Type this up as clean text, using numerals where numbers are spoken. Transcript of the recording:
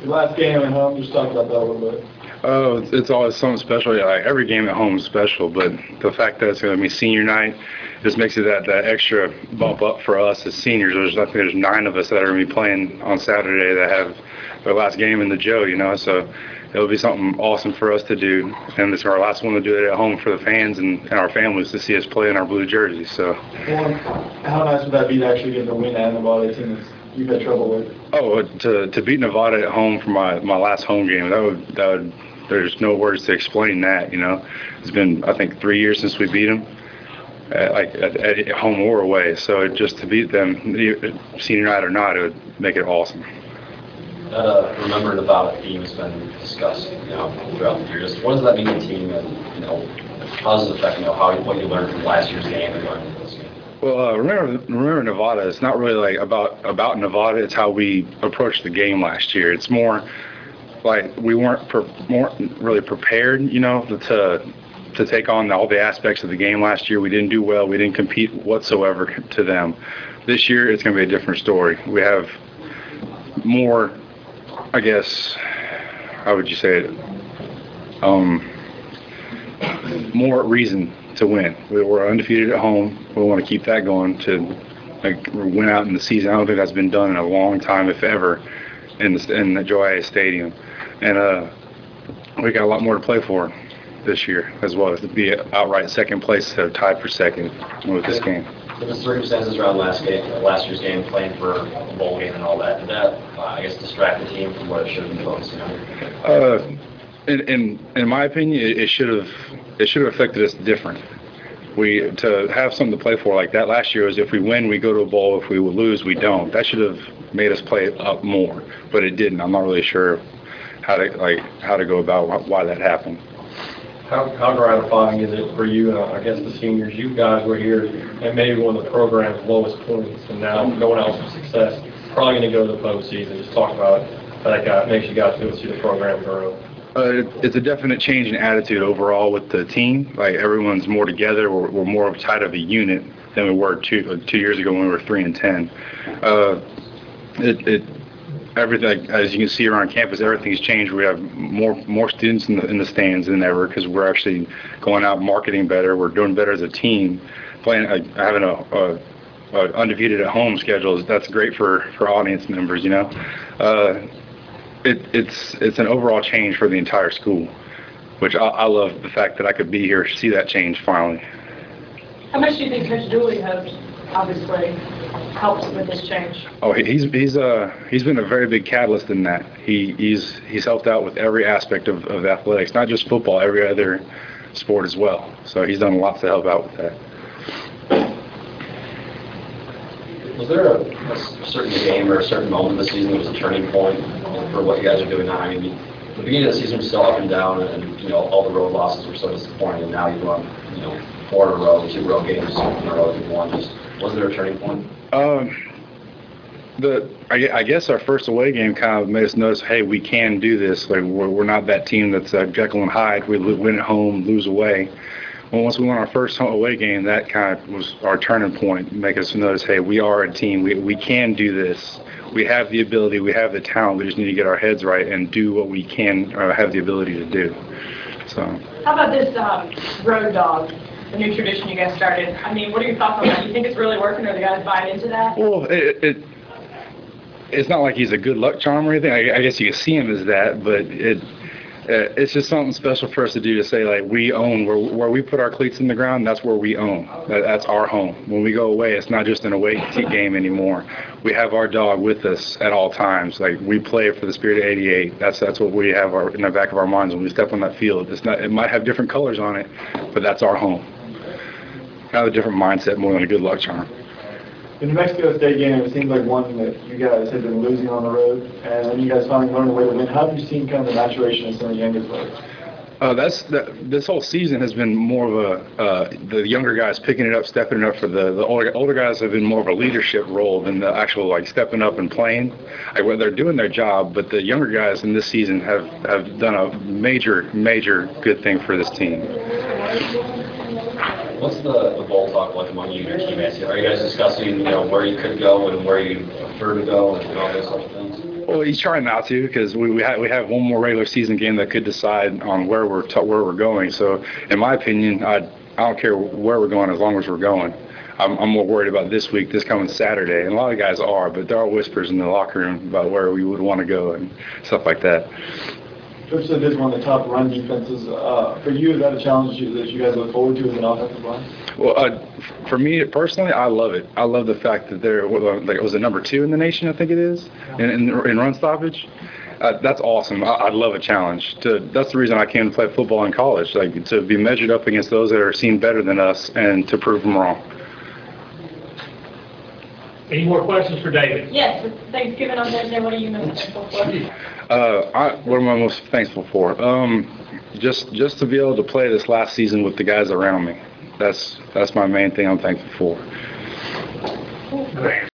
Your last game at home, just talk about that a little bit. Oh, it's always something special. Yeah, like every game at home is special, but the fact that it's going to be senior night just makes it that extra bump up for us as seniors. I think there's 9 of us that are going to be playing on Saturday that have their last game in the Joe, so it'll be something awesome for us to do, and it's our last one to do it at home for the fans and our families to see us play in our blue jerseys. So, well, how nice would that be to actually get the win at Nevada, a team that you've had trouble with? Oh, to beat Nevada at home for my last home game, that would there's no words to explain that. It's been, I think, 3 years since we beat them, at home or away. So just to beat them, senior night or not, it would make it awesome. That Remember Nevada theme has been discussed, throughout the years. What does that mean to the team, and how does it affect, what you learned from last year's game and learned from this game? Well, remember Nevada. It's not really like about Nevada. It's how we approached the game last year. It's more like we weren't really prepared, to take on all the aspects of the game last year. We didn't do well. We didn't compete whatsoever to them. This year, it's going to be a different story. We have more, I guess, how would you say it? More reason to win. We're undefeated at home. We want to keep that going to win out in the season. I don't think that's been done in a long time, if ever, in the Joe Stadium. And we got a lot more to play for this year, as well as to be outright second place, tied for second with this game. With the circumstances around last year's game, playing for a bowl game and all that, did that, I guess, distract the team from what it should have been focusing on? In my opinion, it should have affected us different. To have something to play for like that last year was if we win, we go to a bowl. If we lose, we don't. That should have made us play up more, but it didn't. I'm not really sure how to go about why that happened. How gratifying is it for you, I guess the seniors, you guys were here and maybe one of the program's lowest points, and now going out for success, probably going to go to the postseason. Just talk about how that makes you guys feel to see the program grow. It's a definite change in attitude overall with the team. Like everyone's more together. We're more tight of a unit than we were two years ago when we were 3-10. Everything, as you can see around campus, everything's changed. We have more students in the stands than ever because we're actually going out marketing better. We're doing better as a team. Having a undefeated at home schedule, that's great for audience members. It's an overall change for the entire school, which I love the fact that I could be here to see that change finally. How much do you think Coach Dooley has obviously helped with this change? Oh, he's been a very big catalyst in that. He's helped out with every aspect of athletics, not just football, every other sport as well. So he's done a lot to help out with that. Was there a certain game or a certain moment this season that was a turning point for what you guys are doing now? I mean, the beginning of the season was still up and down, and all the road losses were so disappointing. And now you've won 4 in a row, 2 road games in a row you've won. Was there a turning point? I guess our first away game kind of made us notice, hey, we can do this. Like we're not that team that's Jekyll and Hyde. We win at home, lose away. Well, once we won our first away game, that kind of was our turning point, make us notice, hey, we are a team. We can do this. We have the ability. We have the talent. We just need to get our heads right and do what we can have the ability to do. So. How about this road dog? The new tradition you guys started. I mean, what are your thoughts on that? Do you think it's really working? Are the guys buying into that? Well, it's not like he's a good luck charm or anything. I guess you can see him as that, but it's just something special for us to do to say, like, we own where we put our cleats in the ground. That's where we own. That's our home. When we go away, it's not just an away game anymore. We have our dog with us at all times. Like, we play for the Spirit of '88. That's what we have in the back of our minds when we step on that field. It might have different colors on it, but that's our home. Kind of a different mindset more than a good luck charm. The New Mexico State game, it seems like one that you guys have been losing on the road, and then you guys finally learned a way to win. How have you seen kind of the maturation of some of the younger players? This whole season has been more of the younger guys picking it up, stepping it up. For the older guys have been more of a leadership role than the actual stepping up and playing. Well, they're doing their job, but the younger guys in this season have done a major good thing for this team. What's the bowl talk like among you and your teammates? Are you guys discussing, where you could go and where you prefer to go and all those sort of things? Well, you try not to because we have one more regular season game that could decide on where we're going. So, in my opinion, I don't care where we're going as long as we're going. I'm more worried about this week, this coming Saturday, and a lot of guys are, but there are whispers in the locker room about where we would want to go and stuff like that. Coach said this is one of the top run defenses. For you, is that a challenge that you guys look forward to as an offensive line? Well, for me personally, I love it. I love the fact that they're like it was a number 2 in the nation, I think it is, in run stoppage. That's awesome. I'd love a challenge. That's the reason I came to play football in college, like to be measured up against those that are seen better than us and to prove them wrong. Any more questions for David? Yes, with Thanksgiving on Thursday, what are you most thankful for? What am I most thankful for? Just to be able to play this last season with the guys around me. That's my main thing I'm thankful for.